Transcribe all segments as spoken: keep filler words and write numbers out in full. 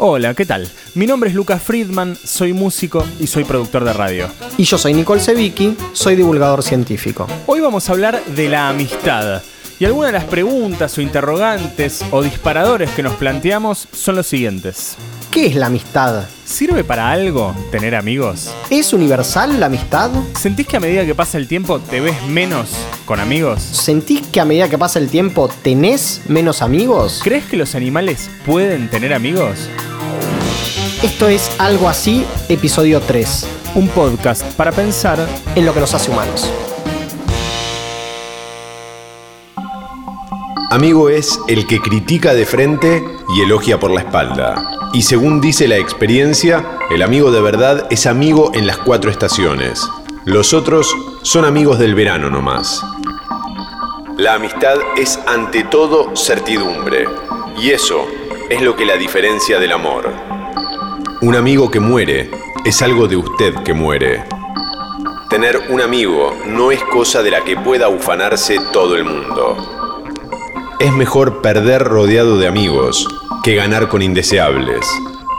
Hola, ¿qué tal? Mi nombre es Lucas Friedman, soy músico y soy productor de radio. Y yo soy Nicole Sevicki, soy divulgador científico. Hoy vamos a hablar de la amistad. Y algunas de las preguntas o interrogantes o disparadores que nos planteamos son los siguientes. ¿Qué es la amistad? ¿Sirve para algo tener amigos? ¿Es universal la amistad? ¿Sentís que a medida que pasa el tiempo te ves menos con amigos? ¿Sentís que a medida que pasa el tiempo tenés menos amigos? ¿Crees que los animales pueden tener amigos? Esto es Algo Así, episodio tres. Un podcast para pensar en lo que nos hace humanos. Amigo es el que critica de frente y elogia por la espalda. Y según dice la experiencia, el amigo de verdad es amigo en las cuatro estaciones. Los otros son amigos del verano nomás. La amistad es ante todo certidumbre. Y eso es lo que la diferencia del amor. Un amigo que muere es algo de usted que muere. Tener un amigo no es cosa de la que pueda ufanarse todo el mundo. Es mejor perder rodeado de amigos que ganar con indeseables.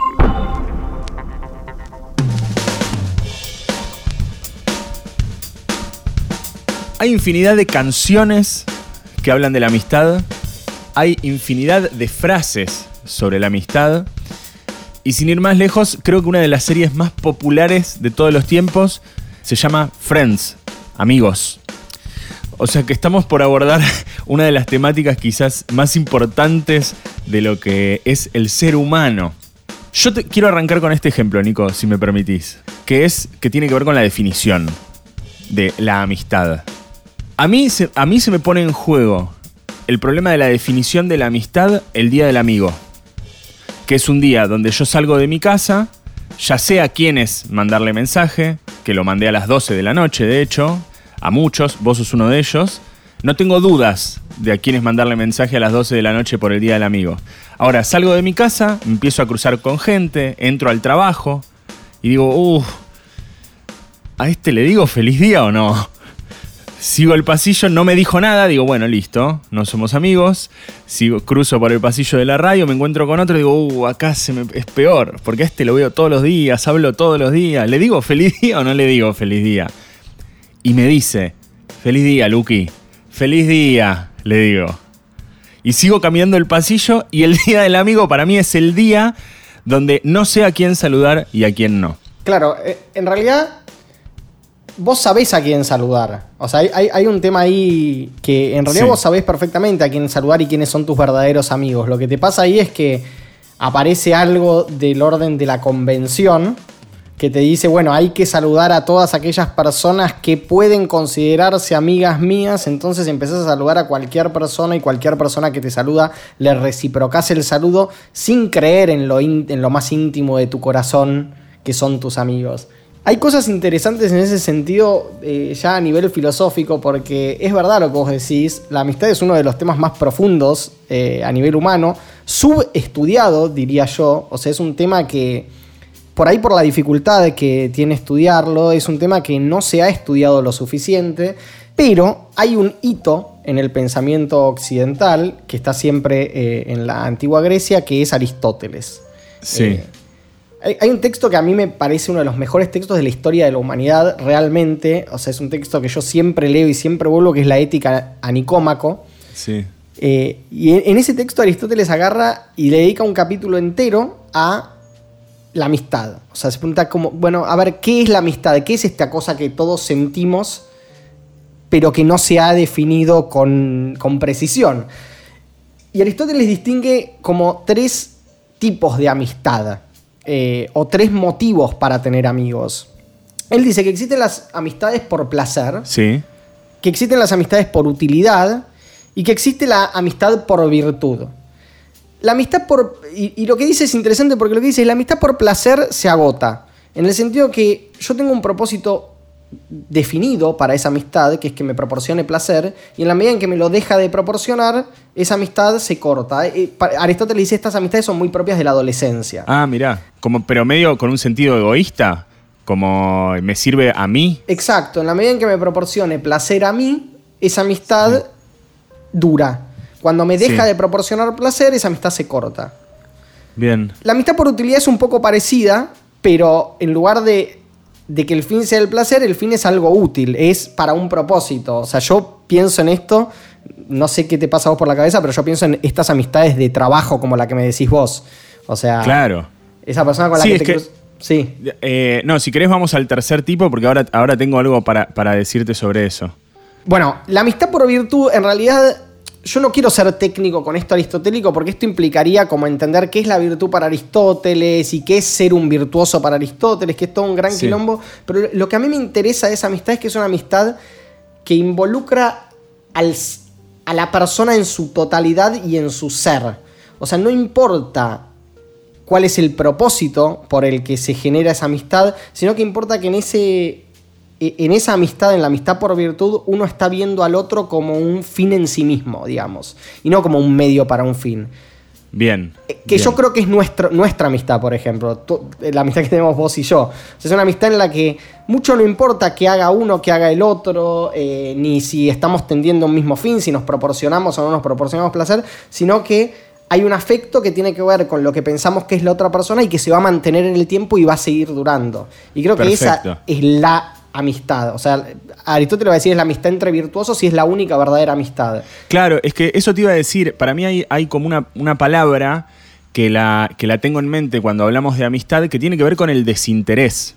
Hay infinidad de canciones que hablan de la amistad. Hay infinidad de frases sobre la amistad. Y sin ir más lejos, creo que una de las series más populares de todos los tiempos se llama Friends, Amigos. O sea que estamos por abordar una de las temáticas quizás más importantes de lo que es el ser humano. Yo te quiero arrancar con este ejemplo, Nico, si me permitís, que es que tiene que ver con la definición de la amistad. A mí, se, a mí se me pone en juego el problema de la definición de la amistad el día del amigo, que es un día donde yo salgo de mi casa, ya sé a quiénes mandarle mensaje, que lo mandé a las doce de la noche, de hecho, a muchos, vos sos uno de ellos. No tengo dudas de a quiénes mandarle mensaje a las doce de la noche por el día del amigo. Ahora, salgo de mi casa, empiezo a cruzar con gente, entro al trabajo y digo, uff, ¿a este le digo feliz día o no? Sigo el pasillo, no me dijo nada, digo, bueno, listo, no somos amigos. Sigo, cruzo por el pasillo de la radio, me encuentro con otro y digo, uh, acá se me, es peor, porque a este lo veo todos los días, hablo todos los días. ¿Le digo feliz día o no le digo feliz día? Y me dice, feliz día, Luqui, feliz día, le digo. Y sigo caminando el pasillo y el día del amigo para mí es el día donde no sé a quién saludar y a quién no. Claro, en realidad vos sabés a quién saludar. O sea, hay, hay un tema ahí que en realidad sí. Vos sabés perfectamente a quién saludar y quiénes son tus verdaderos amigos. Lo que te pasa ahí es que aparece algo del orden de la convención que te dice, bueno, hay que saludar a todas aquellas personas que pueden considerarse amigas mías, entonces empezás a saludar a cualquier persona y cualquier persona que te saluda le reciprocás el saludo sin creer en lo, in- en lo más íntimo de tu corazón, que son tus amigos. Hay cosas interesantes en ese sentido, eh, ya a nivel filosófico, porque es verdad lo que vos decís, la amistad es uno de los temas más profundos eh, a nivel humano, subestudiado, diría yo, o sea, es un tema que por ahí por la dificultad que tiene estudiarlo, es un tema que no se ha estudiado lo suficiente, pero hay un hito en el pensamiento occidental que está siempre eh, en la antigua Grecia, que es Aristóteles. Sí. Eh, hay, hay un texto que a mí me parece uno de los mejores textos de la historia de la humanidad, realmente. O sea, es un texto que yo siempre leo y siempre vuelvo, que es la Ética a Nicómaco. Sí. Eh, y en, en ese texto Aristóteles agarra y le dedica un capítulo entero a la amistad. O sea, se pregunta como, bueno, a ver, ¿qué es la amistad? ¿Qué es esta cosa que todos sentimos, pero que no se ha definido con, con precisión? Y Aristóteles distingue como tres tipos de amistad, eh, o tres motivos para tener amigos. Él dice que existen las amistades por placer, sí. que existen las amistades por utilidad y que existe la amistad por virtud. La amistad por... Y, y lo que dice es interesante porque lo que dice es la amistad por placer se agota. En el sentido que yo tengo un propósito definido para esa amistad, que es que me proporcione placer, y en la medida en que me lo deja de proporcionar, esa amistad se corta. Eh, Aristóteles dice estas amistades son muy propias de la adolescencia. Ah, mirá. Como, pero medio con un sentido egoísta, como me sirve a mí. Exacto. En la medida en que me proporcione placer a mí, esa amistad sí. dura. Cuando me deja sí. de proporcionar placer, esa amistad se corta. bien. La amistad por utilidad es un poco parecida, pero en lugar de, de que el fin sea el placer, el fin es algo útil, es para un propósito. O sea, yo pienso en esto, no sé qué te pasa a vos por la cabeza, pero yo pienso en estas amistades de trabajo como la que me decís vos. O sea, claro. Esa persona con la Sí, que es te que- cruzas. Sí. Eh, no, si querés vamos al tercer tipo, porque ahora, ahora tengo algo para, para decirte sobre eso. Bueno, la amistad por virtud, en realidad, yo no quiero ser técnico con esto aristotélico porque esto implicaría como entender qué es la virtud para Aristóteles y qué es ser un virtuoso para Aristóteles, que es todo un gran Sí. quilombo. Pero lo que a mí me interesa de esa amistad es que es una amistad que involucra al, a la persona en su totalidad y en su ser. O sea, no importa cuál es el propósito por el que se genera esa amistad, sino que importa que en ese... en esa amistad, en la amistad por virtud, uno está viendo al otro como un fin en sí mismo, digamos, y no como un medio para un fin. Bien. Que bien. yo creo que es nuestro, nuestra amistad, por ejemplo, tu- la amistad que tenemos vos y yo. O sea, es una amistad en la que mucho no importa que haga uno, que haga el otro, eh, ni si estamos tendiendo un mismo fin, si nos proporcionamos o no nos proporcionamos placer, sino que hay un afecto que tiene que ver con lo que pensamos que es la otra persona y que se va a mantener en el tiempo y va a seguir durando. Y creo que Perfecto. esa es la amistad. O sea, Aristóteles va a decir es la amistad entre virtuosos y es la única verdadera amistad. Claro, es que eso te iba a decir, para mí hay, hay como una, una palabra que la, que la tengo en mente cuando hablamos de amistad que tiene que ver con el desinterés.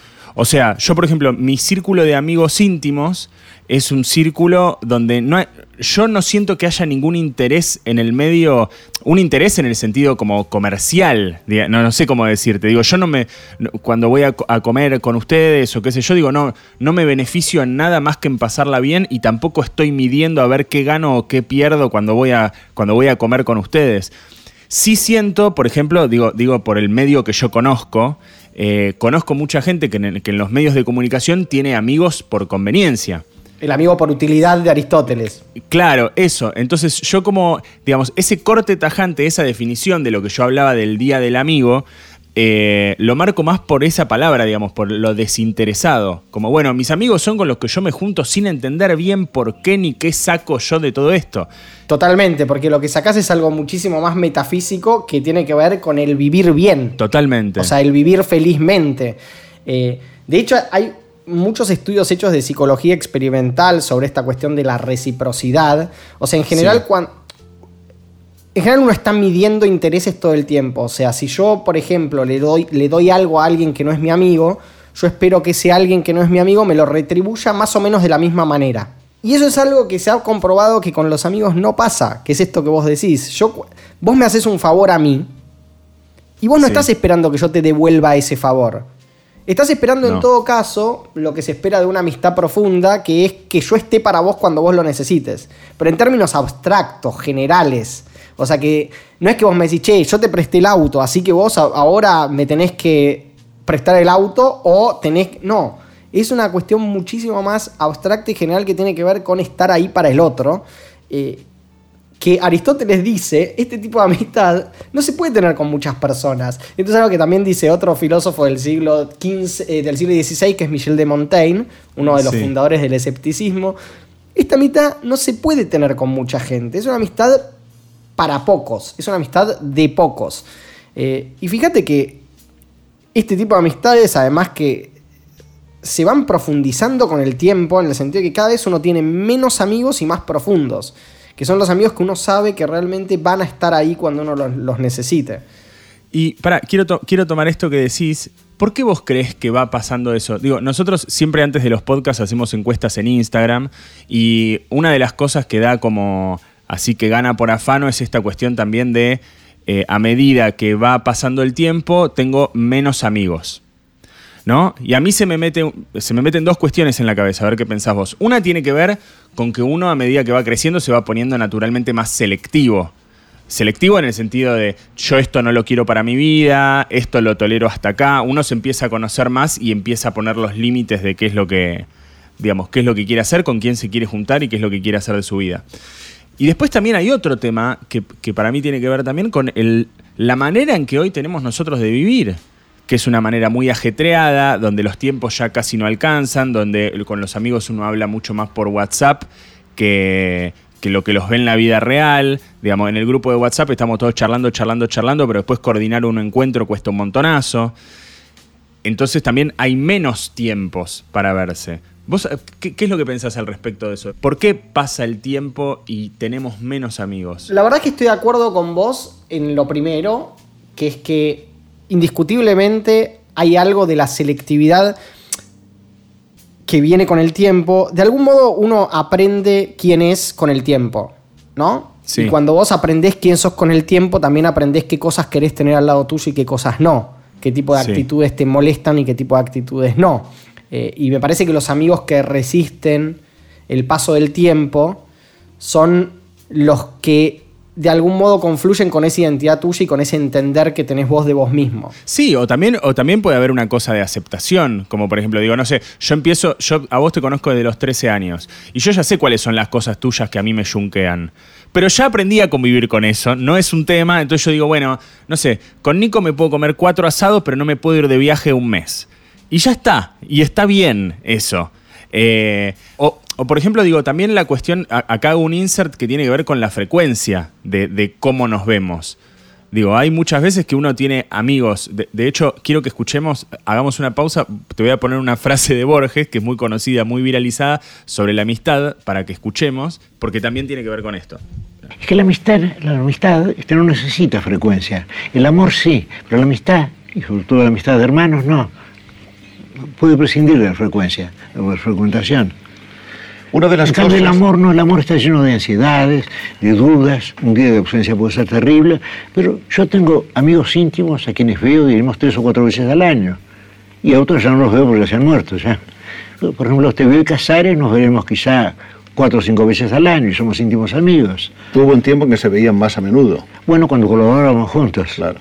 O sea, yo por ejemplo, mi círculo de amigos íntimos es un círculo donde no hay, yo no siento que haya ningún interés en el medio, un interés en el sentido como comercial, diga- no, no sé cómo decirte, digo, yo no me, no- cuando voy a, co- a comer con ustedes o qué sé yo, digo, no, no me beneficio en nada más que en pasarla bien y tampoco estoy midiendo a ver qué gano o qué pierdo cuando voy a, cuando voy a comer con ustedes. Sí siento, por ejemplo, digo, digo por el medio que yo conozco, eh, conozco mucha gente que en, que en los medios de comunicación tiene amigos por conveniencia. El amigo por utilidad de Aristóteles. Claro, eso. Entonces yo como, digamos, ese corte tajante, esa definición de lo que yo hablaba del Día del Amigo, eh, lo marco más por esa palabra, digamos, por lo desinteresado. Como, bueno, mis amigos son con los que yo me junto sin entender bien por qué ni qué saco yo de todo esto. Totalmente, porque lo que sacás es algo muchísimo más metafísico que tiene que ver con el vivir bien. Totalmente. O sea, el vivir felizmente. Eh, de hecho, hay muchos estudios hechos de psicología experimental sobre esta cuestión de la reciprocidad. O sea, en general, Sí. cuando... En general uno está midiendo intereses todo el tiempo. O sea, si yo, por ejemplo, le doy, le doy algo a alguien que no es mi amigo, yo espero que ese alguien que no es mi amigo me lo retribuya más o menos de la misma manera. Y eso es algo que se ha comprobado que con los amigos no pasa, que es esto que vos decís. Yo, vos me haces un favor a mí y vos no Sí. estás esperando que yo te devuelva ese favor. Estás esperando No. en todo caso lo que se espera de una amistad profunda, que es que yo esté para vos cuando vos lo necesites. Pero en términos abstractos, generales. O sea que no es que vos me decís, che, yo te presté el auto, así que vos a- ahora me tenés que prestar el auto o tenés... No, es una cuestión muchísimo más abstracta y general que tiene que ver con estar ahí para el otro. Eh, que Aristóteles dice, este tipo de amistad no se puede tener con muchas personas. Entonces algo que también dice otro filósofo del siglo quince, eh, del siglo dieciséis, que es Michel de Montaigne, uno de los Sí. fundadores del escepticismo. Esta amistad no se puede tener con mucha gente. Es una amistad para pocos. Es una amistad de pocos. Eh, y fíjate que este tipo de amistades, además que se van profundizando con el tiempo, en el sentido de que cada vez uno tiene menos amigos y más profundos. Que son los amigos que uno sabe que realmente van a estar ahí cuando uno los, los necesite. Y pará, quiero, to- quiero tomar esto que decís. ¿Por qué vos crees que va pasando eso? Digo, nosotros siempre antes de los podcasts hacemos encuestas en Instagram y una de las cosas que da como así que gana por afano es esta cuestión también de eh, a medida que va pasando el tiempo tengo menos amigos, ¿no? Y a mí se me, mete, se me meten dos cuestiones en la cabeza, a ver qué pensás vos. Una tiene que ver con que uno a medida que va creciendo se va poniendo naturalmente más selectivo. Selectivo en el sentido de yo esto no lo quiero para mi vida, esto lo tolero hasta acá. Uno se empieza a conocer más y empieza a poner los límites de qué es lo que, digamos, qué es lo que quiere hacer, con quién se quiere juntar y qué es lo que quiere hacer de su vida. Y después también hay otro tema que, que para mí tiene que ver también con el, la manera en que hoy tenemos nosotros de vivir, que es una manera muy ajetreada, donde los tiempos ya casi no alcanzan, donde con los amigos uno habla mucho más por WhatsApp que, que lo que los ve en la vida real. Digamos, en el grupo de WhatsApp estamos todos charlando, charlando, charlando, pero después coordinar un encuentro cuesta un montonazo. Entonces también hay menos tiempos para verse. ¿Vos qué, qué es lo que pensás al respecto de eso? ¿Por qué pasa el tiempo y tenemos menos amigos? La verdad es que estoy de acuerdo con vos en lo primero, que es que indiscutiblemente hay algo de la selectividad que viene con el tiempo. De algún modo uno aprende quién es con el tiempo, ¿no? Sí. Y cuando vos aprendés quién sos con el tiempo, también aprendés qué cosas querés tener al lado tuyo y qué cosas no. Qué tipo de sí. actitudes te molestan y qué tipo de actitudes no. Eh, y me parece que los amigos que resisten el paso del tiempo son los que de algún modo confluyen con esa identidad tuya y con ese entender que tenés vos de vos mismo. Sí, o también, o también puede haber una cosa de aceptación, como por ejemplo, digo, no sé, yo empiezo, yo a vos te conozco desde los trece años, y yo ya sé cuáles son las cosas tuyas que a mí me yunquean. Pero ya aprendí a convivir con eso, no es un tema, entonces yo digo, bueno, no sé, con Nico me puedo comer cuatro asados, pero no me puedo ir de viaje un mes. Y ya está, y está bien eso. Eh, o, o por ejemplo, digo, también la cuestión, a, acá hago un insert que tiene que ver con la frecuencia de, de cómo nos vemos. Digo, hay muchas veces que uno tiene amigos, de, de hecho, quiero que escuchemos, hagamos una pausa, te voy a poner una frase de Borges, que es muy conocida, muy viralizada, sobre la amistad, para que escuchemos, porque también tiene que ver con esto. Es que la amistad, la amistad este, no necesita frecuencia. El amor sí, pero la amistad, y sobre todo la amistad de hermanos, no. Puede prescindir de la frecuencia, de la frecuentación. Una de las en cambio, cosas... el amor no, el amor está lleno de ansiedades, de dudas, un día de ausencia puede ser terrible, pero yo tengo amigos íntimos a quienes veo, diremos, tres o cuatro veces al año, y a otros ya no los veo porque se han muerto ya. Por ejemplo, te veo y Casares, nos veremos quizá cuatro o cinco veces al año y somos íntimos amigos. Tuvo un tiempo en que se veían más a menudo. Bueno, cuando colaborábamos juntos. Claro.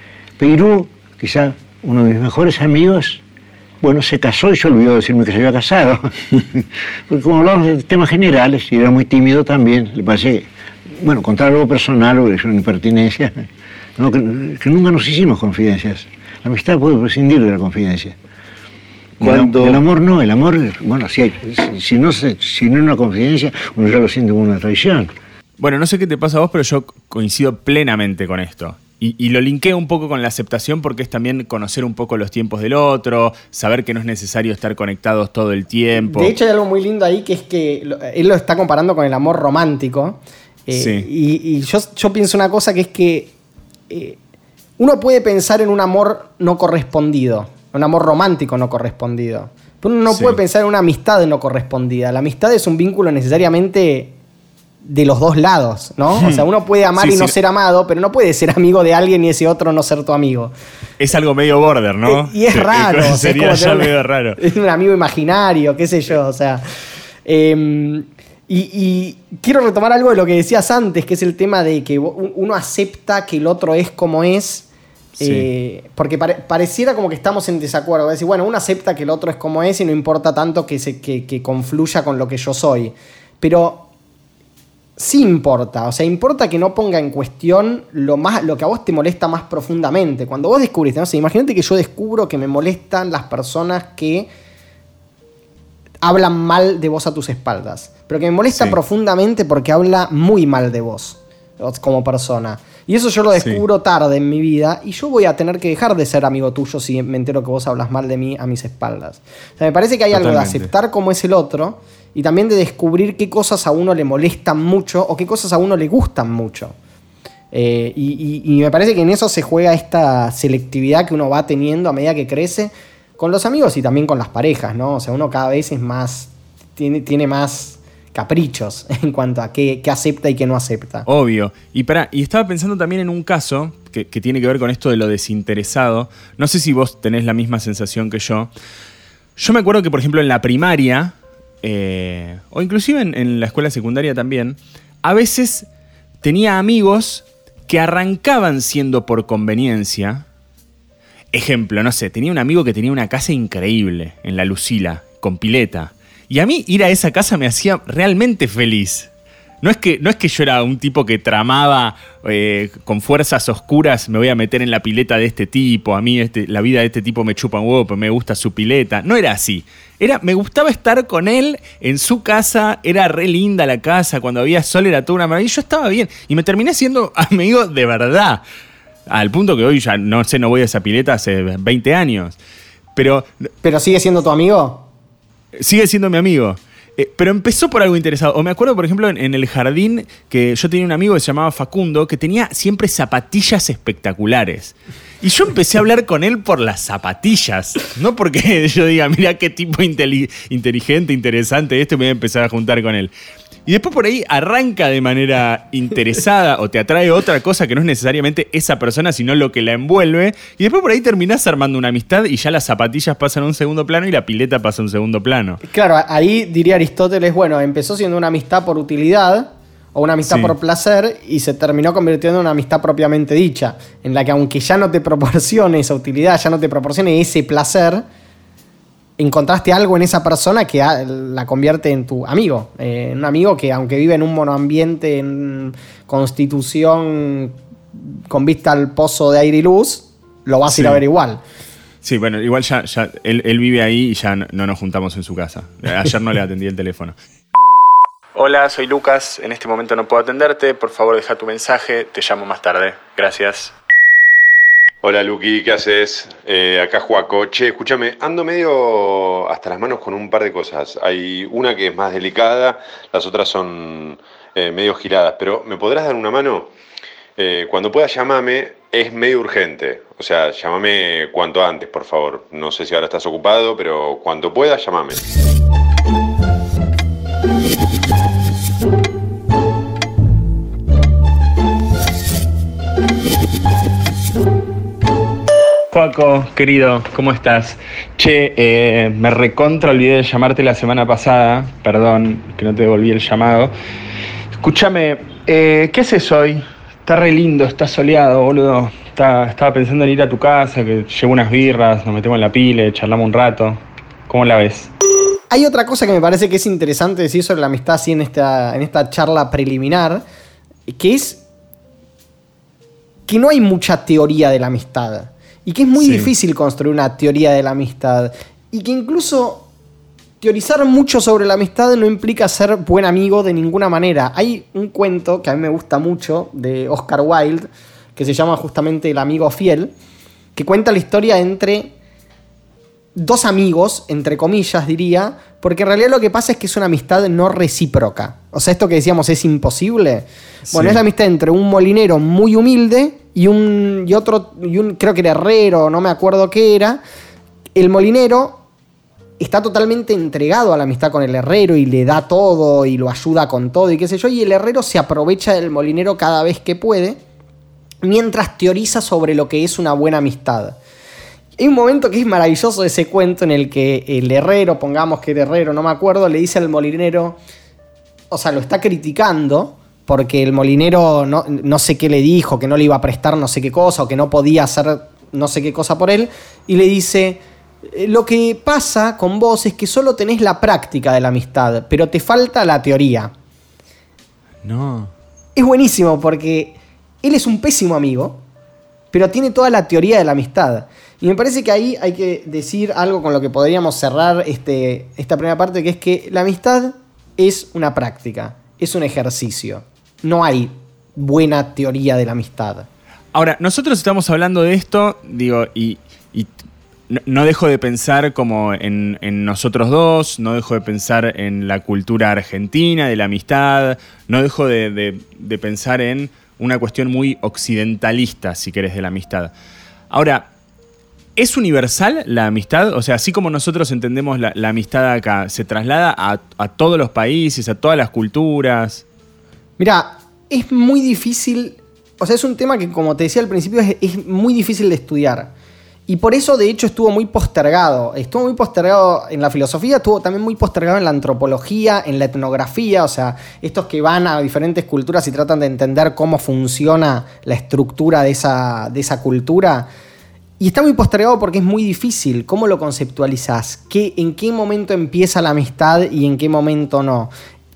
Peirú, quizá uno de mis mejores amigos, bueno, se casó y se olvidó de decirme que se había casado. Porque como hablamos de temas generales, y era muy tímido también, le parece, bueno, contar algo personal o es una impertinencia, no, que, que nunca nos hicimos confidencias. La amistad puede prescindir de la confidencia. Cuando... El, el amor no, el amor, bueno, si, hay, si, si no se, si no es una confidencia, uno ya lo siente como una traición. Bueno, no sé qué te pasa a vos, pero yo coincido plenamente con esto. Y, y lo linkeo un poco con la aceptación porque es también conocer un poco los tiempos del otro, saber que no es necesario estar conectados todo el tiempo. De hecho hay algo muy lindo ahí que es que él lo está comparando con el amor romántico. Eh, sí. Y, y yo, yo pienso una cosa que es que eh, uno puede pensar en un amor no correspondido, un amor romántico no correspondido. Pero uno no sí. puede pensar en una amistad no correspondida. La amistad es un vínculo necesariamente de los dos lados, ¿no? O sea, uno puede amar sí, y no sí. ser amado, pero no puede ser amigo de alguien y ese otro no ser tu amigo. Es algo medio border, ¿no? Eh, y es raro. Sí, sería o sea, ya una, medio raro. Es un amigo imaginario, qué sé yo, o sea... Eh, y, y quiero retomar algo de lo que decías antes, que es el tema de que uno acepta que el otro es como es, sí. eh, porque pare, pareciera como que estamos en desacuerdo. Es decir, bueno, uno acepta que el otro es como es y no importa tanto que, se, que, que confluya con lo que yo soy. Pero... sí importa, o sea, importa que no ponga en cuestión lo, más, lo que a vos te molesta más profundamente. Cuando vos descubriste, no sé, imagínate que yo descubro que me molestan las personas que hablan mal de vos a tus espaldas, pero que me molesta sí. profundamente porque habla muy mal de vos como persona. Y eso yo lo descubro sí. tarde en mi vida y yo voy a tener que dejar de ser amigo tuyo si me entero que vos hablas mal de mí a mis espaldas. O sea, me parece que hay Totalmente. algo de aceptar cómo es el otro y también de descubrir qué cosas a uno le molestan mucho o qué cosas a uno le gustan mucho. Eh, y, y, y me parece que en eso se juega esta selectividad que uno va teniendo a medida que crece con los amigos y también con las parejas, ¿no? O sea, uno cada vez es más, tiene, tiene más caprichos en cuanto a qué, qué acepta y qué no acepta. Obvio. Y, pará, y estaba pensando también en un caso que, que tiene que ver con esto de lo desinteresado. No sé si vos tenés la misma sensación que yo. Yo me acuerdo que, por ejemplo, en la primaria... Eh, o inclusive en, en la escuela secundaria también, a veces tenía amigos que arrancaban siendo por conveniencia. Ejemplo, no sé, tenía un amigo que tenía una casa increíble en La Lucila, con pileta. Y a mí ir a esa casa me hacía realmente feliz. No es que, no es que yo era un tipo que tramaba eh, con fuerzas oscuras, me voy a meter en la pileta de este tipo, a mí este, la vida de este tipo me chupa un huevo, pero me gusta su pileta. No era así. Era, me gustaba estar con él en su casa, era re linda la casa, cuando había sol era toda una maravilla, yo estaba bien. Y me terminé siendo amigo de verdad. Al punto que hoy ya no sé, no voy a esa pileta hace veinte años. Pero, ¿Pero sigue siendo tu amigo? Sigue siendo mi amigo. Eh, pero empezó por algo interesado. O me acuerdo, por ejemplo, en, en el jardín, que yo tenía un amigo que se llamaba Facundo, que tenía siempre zapatillas espectaculares. Y yo empecé a hablar con él por las zapatillas. No porque yo diga, mira qué tipo inteli- inteligente, interesante este, me voy a empezar a juntar con él. Y después por ahí arranca de manera interesada o te atrae otra cosa que no es necesariamente esa persona, sino lo que la envuelve. Y después por ahí terminás armando una amistad y ya las zapatillas pasan a un segundo plano y la pileta pasa a un segundo plano. Claro, ahí diría Aristóteles, bueno, empezó siendo una amistad por utilidad o una amistad sí. por placer y se terminó convirtiendo en una amistad propiamente dicha, en la que aunque ya no te proporcione esa utilidad, ya no te proporcione ese placer, encontraste algo en esa persona que la convierte en tu amigo. Eh, un amigo que, aunque vive en un monoambiente en Constitución con vista al pozo de aire y luz, lo vas sí. a ir a ver igual. Sí, bueno, igual ya, ya él, él vive ahí y ya no, no nos juntamos en su casa. Ayer no le atendí el teléfono. Hola, soy Lucas. En este momento no puedo atenderte. Por favor, deja tu mensaje. Te llamo más tarde. Gracias. Hola Luqui, ¿qué haces? Eh, acá Juaco. Che, escúchame, ando medio hasta las manos con un par de cosas. Hay una que es más delicada, las otras son eh, medio giradas, pero ¿me podrás dar una mano? Eh, cuando puedas llámame, es medio urgente. O sea, llámame cuanto antes, por favor. No sé si ahora estás ocupado, pero cuando puedas, llámame. Juaco, querido, ¿cómo estás? Che, eh, me recontra olvidé de llamarte la semana pasada. Perdón que no te devolví el llamado. Escúchame, eh, ¿qué haces hoy? Está re lindo, está soleado, boludo. Está, estaba pensando en ir a tu casa, que llevo unas birras, nos metemos en la pile, charlamos un rato. ¿Cómo la ves? Hay otra cosa que me parece que es interesante decir sobre la amistad así en esta, en esta charla preliminar, que es que no hay mucha teoría de la amistad. Y que es muy sí. difícil construir una teoría de la amistad. Y que incluso teorizar mucho sobre la amistad no implica ser buen amigo de ninguna manera. Hay un cuento que a mí me gusta mucho de Oscar Wilde, que se llama justamente El amigo fiel, que cuenta la historia entre dos amigos, entre comillas diría, porque en realidad lo que pasa es que es una amistad no recíproca. O sea, esto que decíamos es imposible. Sí. Bueno, es la amistad entre un molinero muy humilde y un y otro, y un creo que era herrero, no me acuerdo qué era. El molinero está totalmente entregado a la amistad con el herrero y le da todo y lo ayuda con todo y qué sé yo, y el herrero se aprovecha del molinero cada vez que puede, mientras teoriza sobre lo que es una buena amistad. Hay un momento que es maravilloso de ese cuento en el que el herrero, pongamos que era herrero, no me acuerdo, le dice al molinero, o sea, lo está criticando porque el molinero no, no sé qué le dijo, que no le iba a prestar no sé qué cosa o que no podía hacer no sé qué cosa por él, y le dice, lo que pasa con vos es que solo tenés la práctica de la amistad, pero te falta la teoría. No. Es buenísimo porque él es un pésimo amigo, pero tiene toda la teoría de la amistad. Y me parece que ahí hay que decir algo con lo que podríamos cerrar este, esta primera parte, que es que la amistad es una práctica, es un ejercicio. No hay buena teoría de la amistad. Ahora, nosotros estamos hablando de esto, digo, y, y no, no dejo de pensar como en, en nosotros dos, no dejo de pensar en la cultura argentina, de la amistad, no dejo de, de, de pensar en una cuestión muy occidentalista, si querés, de la amistad. Ahora, ¿es universal la amistad? O sea, así como nosotros entendemos la, la amistad acá, ¿se traslada a, a todos los países, a todas las culturas? Mirá, es muy difícil, o sea, es un tema que, como te decía al principio, es, es muy difícil de estudiar. Y por eso, de hecho, estuvo muy postergado. Estuvo muy postergado en la filosofía, estuvo también muy postergado en la antropología, en la etnografía, o sea, estos que van a diferentes culturas y tratan de entender cómo funciona la estructura de esa, de esa cultura. Y está muy postergado porque es muy difícil. ¿Cómo lo conceptualizás? ¿Qué, ¿En qué momento empieza la amistad y en qué momento no?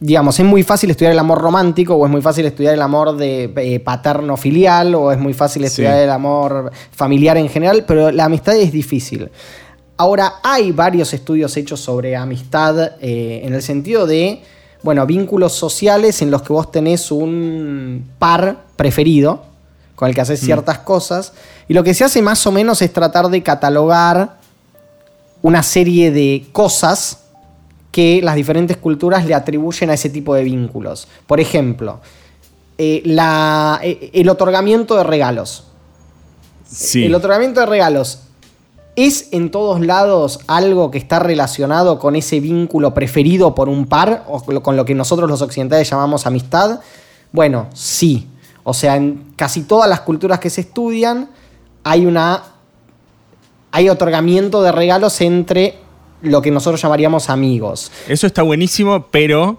digamos, es muy fácil estudiar el amor romántico, o es muy fácil estudiar el amor de eh, paterno-filial, o es muy fácil estudiar sí. el amor familiar en general, pero la amistad es difícil. Ahora, hay varios estudios hechos sobre amistad eh, en el sentido de, bueno, vínculos sociales en los que vos tenés un par preferido con el que haces ciertas mm. cosas, y lo que se hace más o menos es tratar de catalogar una serie de cosas que las diferentes culturas le atribuyen a ese tipo de vínculos. Por ejemplo, eh, la, eh, el otorgamiento de regalos. Sí. El otorgamiento de regalos ¿es en todos lados algo que está relacionado con ese vínculo preferido por un par, o con lo que nosotros los occidentales llamamos amistad? Bueno, sí. O sea, en casi todas las culturas que se estudian hay una hay otorgamiento de regalos entre lo que nosotros llamaríamos amigos. Eso está buenísimo, pero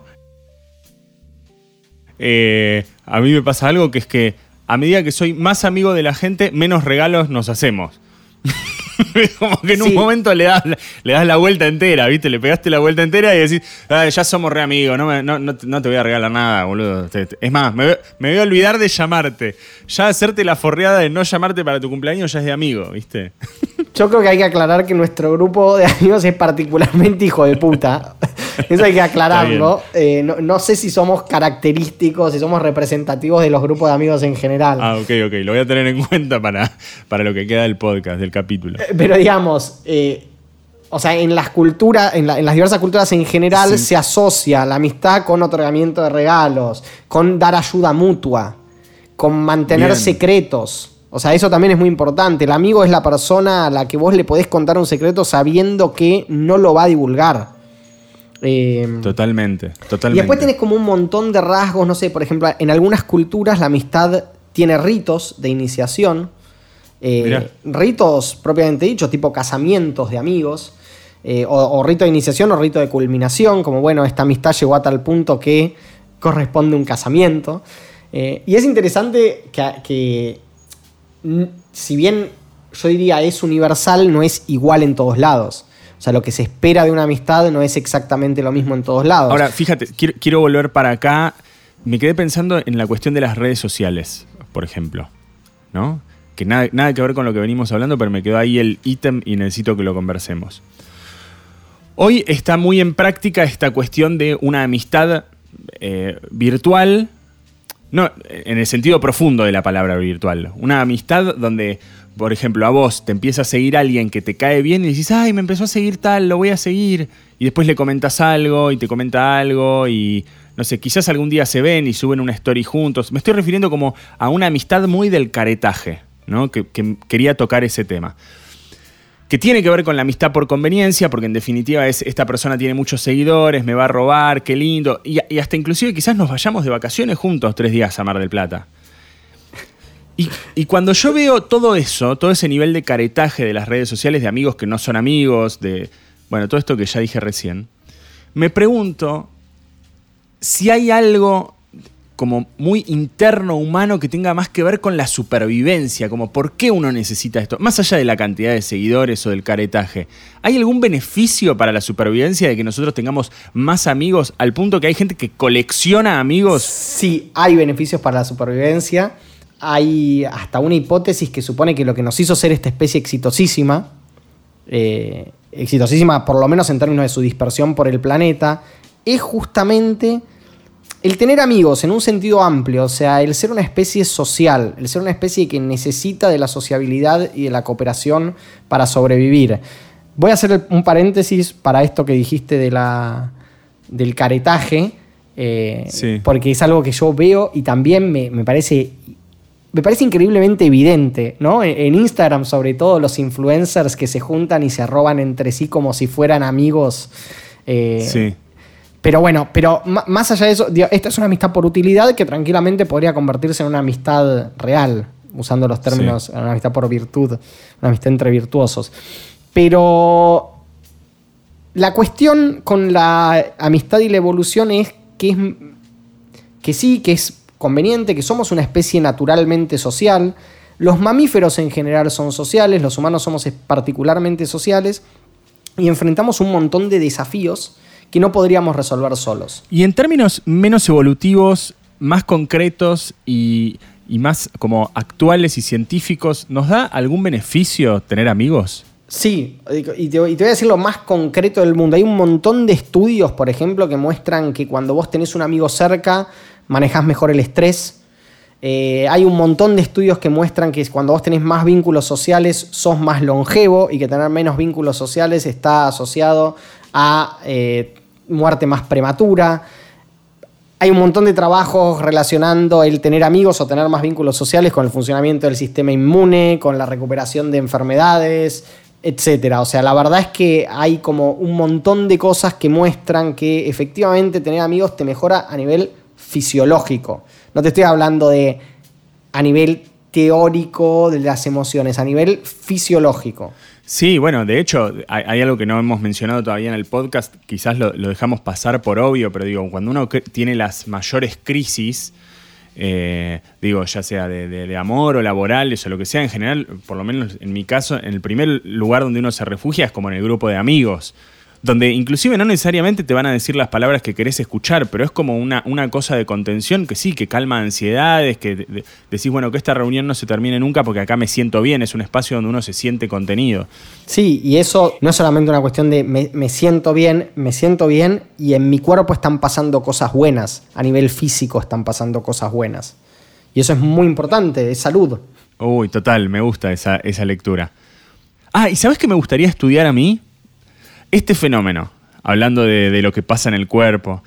eh, a mí me pasa algo que es que a medida que soy más amigo de la gente, menos regalos nos hacemos. Como que en sí. un momento le das, le das la vuelta entera, ¿viste? Le pegaste la vuelta entera y decís, ah, ya somos re amigos, no, me, no, no, no te voy a regalar nada, boludo. Es más, me, me voy a olvidar de llamarte. Ya hacerte la forreada de no llamarte para tu cumpleaños ya es de amigo, ¿viste? Yo creo que hay que aclarar que nuestro grupo de amigos es particularmente hijo de puta. Eso hay que aclararlo. Eh, no, no sé si somos característicos, si somos representativos de los grupos de amigos en general. Ah, ok, ok. Lo voy a tener en cuenta para, para lo que queda del podcast, del capítulo. Eh, pero digamos, eh, o sea, en las culturas, en, la, en las diversas culturas en general sí. se asocia la amistad con otorgamiento de regalos, con dar ayuda mutua, con mantener Bien. secretos. O sea, eso también es muy importante. El amigo es la persona a la que vos le podés contar un secreto sabiendo que no lo va a divulgar. Eh, totalmente, totalmente. Y después tenés como un montón de rasgos, no sé, por ejemplo, en algunas culturas la amistad tiene ritos de iniciación, eh, ritos propiamente dichos, tipo casamientos de amigos, eh, o, o rito de iniciación o rito de culminación, como bueno, esta amistad llegó a tal punto que corresponde un casamiento. Eh, y es interesante que, que si bien yo diría es universal, no es igual en todos lados. O sea, lo que se espera de una amistad no es exactamente lo mismo en todos lados. Ahora, fíjate, quiero, quiero volver para acá. Me quedé pensando en la cuestión de las redes sociales, por ejemplo, ¿no? Que nada, nada que ver con lo que venimos hablando, pero me quedó ahí el ítem y necesito que lo conversemos. Hoy está muy en práctica esta cuestión de una amistad eh, virtual, no, en el sentido profundo de la palabra virtual. Una amistad donde, por ejemplo, a vos te empieza a seguir alguien que te cae bien y decís, ay, me empezó a seguir tal, lo voy a seguir. Y después le comentas algo y te comenta algo y, no sé, quizás algún día se ven y suben una story juntos. Me estoy refiriendo como a una amistad muy del caretaje, ¿no? Que, que quería tocar ese tema. Que tiene que ver con la amistad por conveniencia, porque en definitiva es esta persona tiene muchos seguidores, me va a robar, qué lindo. Y, y hasta inclusive quizás nos vayamos de vacaciones juntos tres días a Mar del Plata. Y, y cuando yo veo todo eso, todo ese nivel de caretaje de las redes sociales, de amigos que no son amigos, de bueno, todo esto que ya dije recién, me pregunto si hay algo como muy interno, humano, que tenga más que ver con la supervivencia, como por qué uno necesita esto, más allá de la cantidad de seguidores o del caretaje. ¿Hay algún beneficio para la supervivencia de que nosotros tengamos más amigos al punto que hay gente que colecciona amigos? Sí, hay beneficios para la supervivencia. Hay hasta una hipótesis que supone que lo que nos hizo ser esta especie exitosísima, eh, exitosísima por lo menos en términos de su dispersión por el planeta, es justamente el tener amigos en un sentido amplio, o sea, el ser una especie social, el ser una especie que necesita de la sociabilidad y de la cooperación para sobrevivir. Voy a hacer un paréntesis para esto que dijiste de la, del caretaje, eh, sí. porque es algo que yo veo y también me, me parece... Me parece increíblemente evidente, ¿no? En Instagram, sobre todo, los influencers que se juntan y se roban entre sí como si fueran amigos. Eh, sí. Pero bueno, pero más allá de eso, esta es una amistad por utilidad que tranquilamente podría convertirse en una amistad real, usando los términos, sí. una amistad por virtud, una amistad entre virtuosos. Pero la cuestión con la amistad y la evolución es que, es, que sí, que es conveniente, que somos una especie naturalmente social. Los mamíferos en general son sociales, los humanos somos particularmente sociales y enfrentamos un montón de desafíos que no podríamos resolver solos. Y en términos menos evolutivos, más concretos y, y más como actuales y científicos, ¿nos da algún beneficio tener amigos? Sí, y te, y te voy a decir lo más concreto del mundo. Hay un montón de estudios, por ejemplo, que muestran que cuando vos tenés un amigo cerca, manejás mejor el estrés. Eh, hay un montón de estudios que muestran que cuando vos tenés más vínculos sociales, sos más longevo, y que tener menos vínculos sociales está asociado a eh, muerte más prematura. Hay un montón de trabajos relacionando el tener amigos o tener más vínculos sociales con el funcionamiento del sistema inmune, con la recuperación de enfermedades, etcétera. O sea, la verdad es que hay como un montón de cosas que muestran que efectivamente tener amigos te mejora a nivel fisiológico. No te estoy hablando de a nivel teórico de las emociones, a nivel fisiológico. Sí, bueno, de hecho, hay, hay algo que no hemos mencionado todavía en el podcast, quizás lo, lo dejamos pasar por obvio, pero digo, cuando uno tiene las mayores crisis, eh, digo, ya sea de, de, de amor o laborales o lo que sea, en general, por lo menos en mi caso, en el primer lugar donde uno se refugia es como en el grupo de amigos, donde inclusive no necesariamente te van a decir las palabras que querés escuchar, pero es como una, una cosa de contención que sí, que calma ansiedades, que de, de, decís, bueno, que esta reunión no se termine nunca porque acá me siento bien, es un espacio donde uno se siente contenido. Sí, y eso no es solamente una cuestión de me, me siento bien, me siento bien y en mi cuerpo están pasando cosas buenas, a nivel físico están pasando cosas buenas. Y eso es muy importante, es salud. Uy, total, me gusta esa, esa lectura. Ah, ¿y sabes qué me gustaría estudiar a mí? Este fenómeno, hablando de, de lo que pasa en el cuerpo,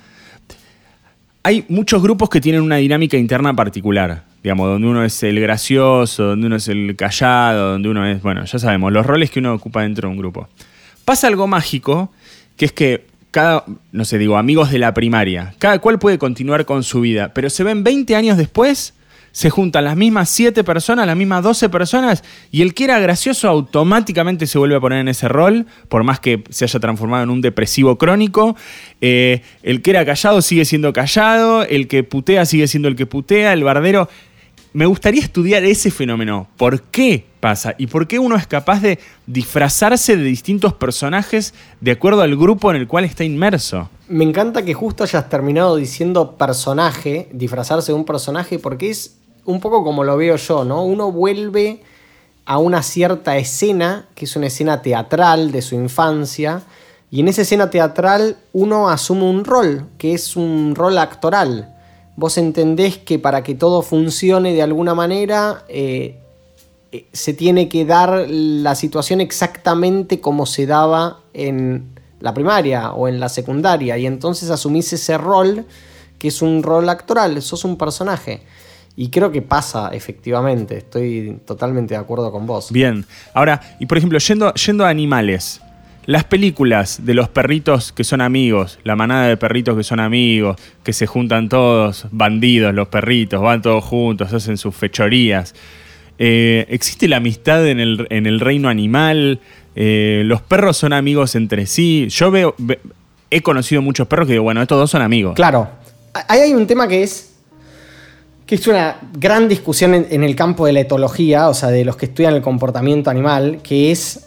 hay muchos grupos que tienen una dinámica interna particular, digamos, donde uno es el gracioso, donde uno es el callado, donde uno es, bueno, ya sabemos, los roles que uno ocupa dentro de un grupo. Pasa algo mágico, que es que cada, no sé, digo, amigos de la primaria, cada cual puede continuar con su vida, pero se ven veinte años después, se juntan las mismas siete personas, las mismas doce personas, y el que era gracioso automáticamente se vuelve a poner en ese rol, por más que se haya transformado en un depresivo crónico. Eh, el que era callado sigue siendo callado, el que putea sigue siendo el que putea, el bardero. Me gustaría estudiar ese fenómeno. ¿Por qué pasa? ¿Y por qué uno es capaz de disfrazarse de distintos personajes de acuerdo al grupo en el cual está inmerso? Me encanta que justo hayas terminado diciendo personaje, disfrazarse de un personaje, porque es un poco como lo veo yo, ¿no? Uno vuelve a una cierta escena, que es una escena teatral de su infancia, y en esa escena teatral uno asume un rol, que es un rol actoral. Vos entendés que para que todo funcione de alguna manera, eh, eh, se tiene que dar la situación exactamente como se daba en la primaria o en la secundaria, y entonces asumís ese rol, que es un rol actoral, sos un personaje. Y creo que pasa, efectivamente. Estoy totalmente de acuerdo con vos. Bien. Ahora, y por ejemplo, yendo, yendo a animales, las películas de los perritos que son amigos, la manada de perritos que son amigos, que se juntan todos, bandidos, los perritos, van todos juntos, hacen sus fechorías. Eh, ¿Existe la amistad en el, en el reino animal? Eh, ¿Los perros son amigos entre sí? Yo veo, ve, he conocido muchos perros que digo, bueno, estos dos son amigos. Claro. Ahí hay un tema que es que es una gran discusión en, en el campo de la etología, o sea, de los que estudian el comportamiento animal, que es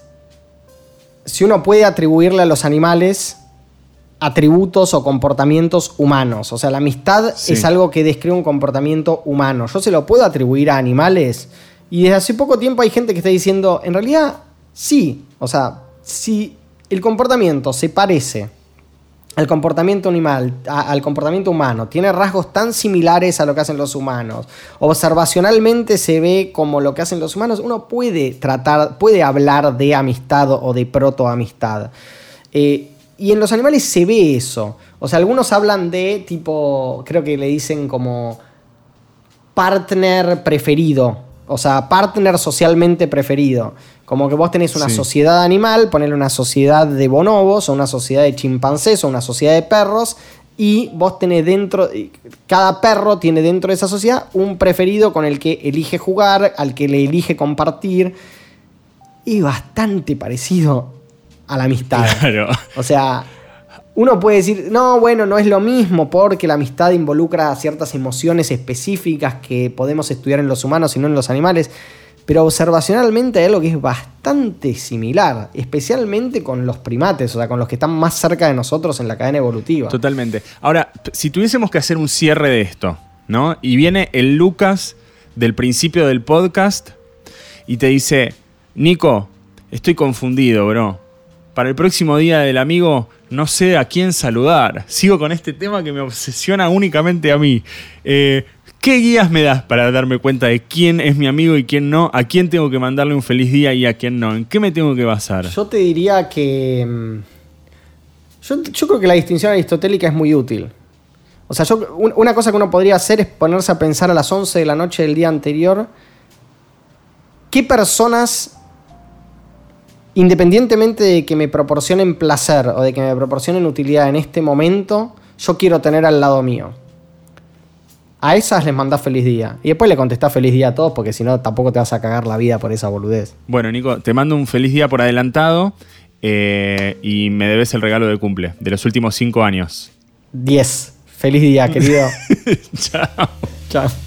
si uno puede atribuirle a los animales atributos o comportamientos humanos. O sea, la amistad sí. es algo que describe un comportamiento humano. Yo se lo puedo atribuir a animales, y desde hace poco tiempo hay gente que está diciendo, en realidad, sí. O sea, si el comportamiento se parece al comportamiento animal, a, al comportamiento humano, tiene rasgos tan similares a lo que hacen los humanos, observacionalmente se ve como lo que hacen los humanos, uno puede tratar, puede hablar de amistad o de protoamistad. Eh, y en los animales se ve eso. O sea, algunos hablan de tipo, creo que le dicen como partner preferido. O sea, partner socialmente preferido. Como que vos tenés una sí. sociedad animal, ponele una sociedad de bonobos, o una sociedad de chimpancés, o una sociedad de perros, y vos tenés dentro, cada perro tiene dentro de esa sociedad un preferido con el que elige jugar, al que le elige compartir, y bastante parecido a la amistad. Claro. O sea, uno puede decir, no, bueno, no es lo mismo porque la amistad involucra ciertas emociones específicas que podemos estudiar en los humanos y no en los animales. Pero observacionalmente hay algo que es bastante similar, especialmente con los primates, o sea, con los que están más cerca de nosotros en la cadena evolutiva. Totalmente. Ahora, si tuviésemos que hacer un cierre de esto, ¿no? Y viene el Lucas del principio del podcast y te dice, Nico, estoy confundido, bro. Para el próximo día del amigo no sé a quién saludar. Sigo con este tema que me obsesiona únicamente a mí. Eh, ¿Qué guías me das para darme cuenta de quién es mi amigo y quién no? ¿A quién tengo que mandarle un feliz día y a quién no? ¿En qué me tengo que basar? Yo te diría que... Yo, yo creo que la distinción aristotélica es muy útil. O sea, yo, una cosa que uno podría hacer es ponerse a pensar a las once de la noche del día anterior qué personas, independientemente de que me proporcionen placer o de que me proporcionen utilidad en este momento, yo quiero tener al lado mío. A esas les mandás feliz día. Y después le contestás feliz día a todos, porque si no tampoco te vas a cagar la vida por esa boludez. Bueno, Nico, te mando un feliz día por adelantado eh, y me debes el regalo de cumple de los últimos cinco años. diez. Feliz día, querido. Chao. Chao.